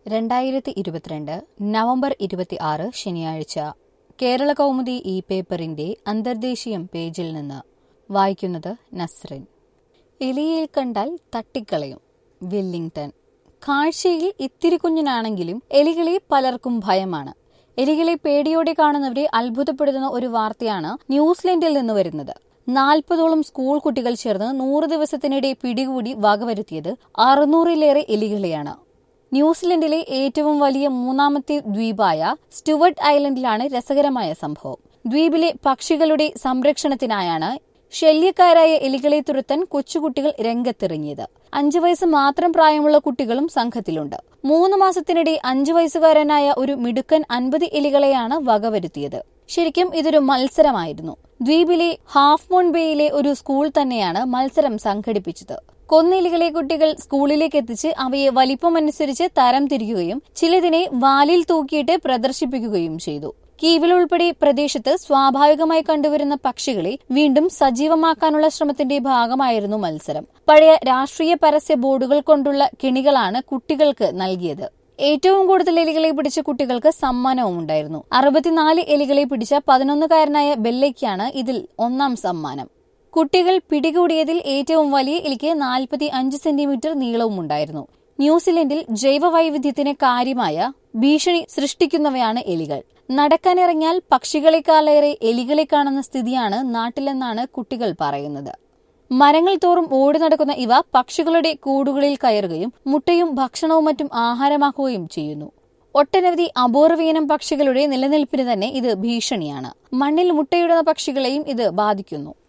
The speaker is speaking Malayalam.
2022 നവംബർ 26 ശനിയാഴ്ച കേരള കൗമുദി ഈ പേപ്പറിന്റെ അന്തർദേശീയം പേജിൽ നിന്ന് വായിക്കുന്നത് നസ്റിൻ. എലിയെ കണ്ടാൽ തട്ടിക്കളയും. വെല്ലിംഗ്ടൺ. കാഴ്ചയിൽ ഇത്തിരി കുഞ്ഞനാണെങ്കിലും എലികളെ പലർക്കും ഭയമാണ്. എലികളെ പേടിയോടെ കാണുന്നവരെ അത്ഭുതപ്പെടുത്തുന്ന ഒരു വാർത്തയാണ് ന്യൂസിലൻഡിൽ നിന്ന് വരുന്നത്. 40ഓളം സ്കൂൾ കുട്ടികൾ ചേർന്ന് 100 ദിവസത്തിനിടെ പിടികൂടി വകവരുത്തിയത് 600-ലേറെ എലികളെയാണ്. ന്യൂസിലൻഡിലെ ഏറ്റവും വലിയ മൂന്നാമത്തെ ദ്വീപായ സ്റ്റുവർട്ട് ഐലൻഡിലാണ് രസകരമായ സംഭവം. ദ്വീപിലെ പക്ഷികളുടെ സംരക്ഷണത്തിനായാണ് ശല്യക്കാരായ എലികളെ തുരത്താൻ കൊച്ചുകുട്ടികൾ രംഗത്തിറങ്ങിയത്. 5 വയസ്സ് മാത്രം പ്രായമുള്ള കുട്ടികളും സംഘത്തിലുണ്ട്. 3 മാസത്തിനിടെ 5 വയസ്സുകാരനായ ഒരു മിടുക്കൻ 50 എലികളെയാണ് വകവരുത്തിയത്. ശരിക്കും ഇതൊരു മത്സരമായിരുന്നു. ദ്വീപിലെ ഹാഫ് മൂൺ ബേയിലെ ഒരു സ്കൂൾ തന്നെയാണ് മത്സരം സംഘടിപ്പിച്ചത്. കൊന്നെലികളെ കുട്ടികൾ സ്കൂളിലേക്ക് എത്തിച്ച് അവയെ വലിപ്പമനുസരിച്ച് തരം തിരിക്കുകയും ചിലതിനെ വാലിൽ തൂക്കിയിട്ട് പ്രദർശിപ്പിക്കുകയും ചെയ്തു. കീവിൽ ഉൾപ്പെടെ പ്രദേശത്ത് സ്വാഭാവികമായി കണ്ടുവരുന്ന പക്ഷികളെ വീണ്ടും സജീവമാക്കാനുള്ള ശ്രമത്തിന്റെ ഭാഗമായിരുന്നു മത്സരം. പഴയ രാഷ്ട്രീയ പരസ്യ ബോർഡുകൾ കൊണ്ടുള്ള കെണികളാണ് കുട്ടികൾക്ക് നൽകിയത്. ഏറ്റവും കൂടുതൽ എലികളെ പിടിച്ച കുട്ടികൾക്ക് സമ്മാനവും ഉണ്ടായിരുന്നു. 64 എലികളെ പിടിച്ച 11കാരനായ ബെല്ലയ്ക്കാണ് ഇതിൽ ഒന്നാം സമ്മാനം. കുട്ടികൾ പിടികൂടിയതിൽ ഏറ്റവും വലിയ എലിക്ക് 45 സെന്റിമീറ്റർ നീളവും ഉണ്ടായിരുന്നു. ന്യൂസിലൻഡിൽ ജൈവവൈവിധ്യത്തിന് കാര്യമായ ഭീഷണി സൃഷ്ടിക്കുന്നവയാണ് എലികൾ. നടക്കാനിറങ്ങിയാൽ പക്ഷികളെക്കാളേറെ എലികളെ കാണുന്ന സ്ഥിതിയാണ് നാട്ടിലെന്നാണ് കുട്ടികൾ പറയുന്നത്. മരങ്ങൾ തോറും ഓടി നടക്കുന്ന ഇവ പക്ഷികളുടെ കൂടുകളിൽ കയറുകയും മുട്ടയും ഭക്ഷണവും മറ്റും ആഹാരമാക്കുകയും ചെയ്യുന്നു. ഒട്ടനവധി അപൂർവീനം പക്ഷികളുടെ നിലനിൽപ്പിന് തന്നെ ഇത് ഭീഷണിയാണ്. മണ്ണിൽ മുട്ടയിടുന്ന പക്ഷികളെയും ഇത് ബാധിക്കുന്നു.